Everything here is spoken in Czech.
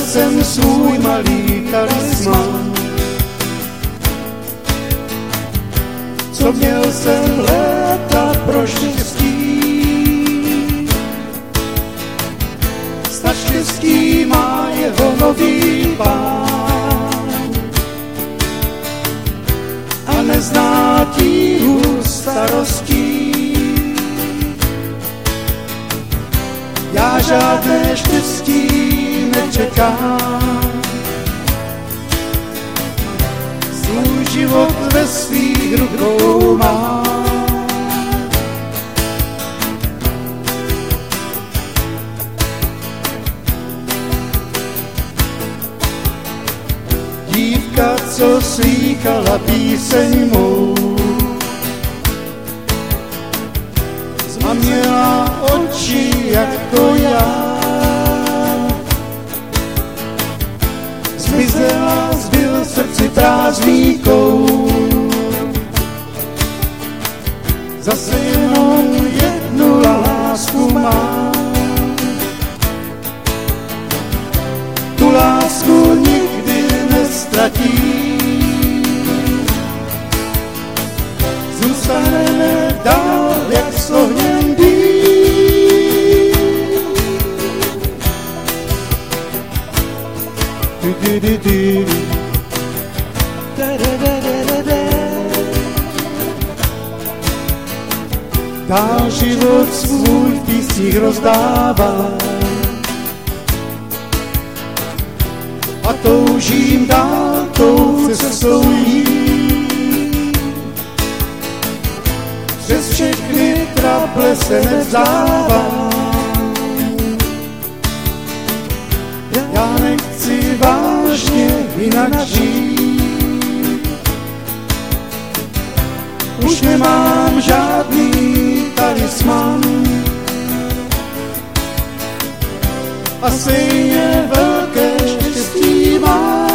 jsem svůj malý talisman. Co měl jsem léta pro štěstí, snad štěstí má jeho nový pán. A nezná tíhu starostí, já žádné štěstí nečekám. Svůj život ve svých rukou mám. Dívka, co slýchala píseň mou, a měla oči jako já, zmizela, zbyl srdci prázdníkou. Zase jenom jednu lásku mám, tu lásku nikdy neztratí. Zůstaneme dál, jak s ohněm dým. Dál život svůj v písních rozdává a toužím dál tou cestou jít. Přes všechny traple se nevzdávám. Já nechci vážně jinak žít. Už nemám žádný talisman a stejně velké štěstí mám.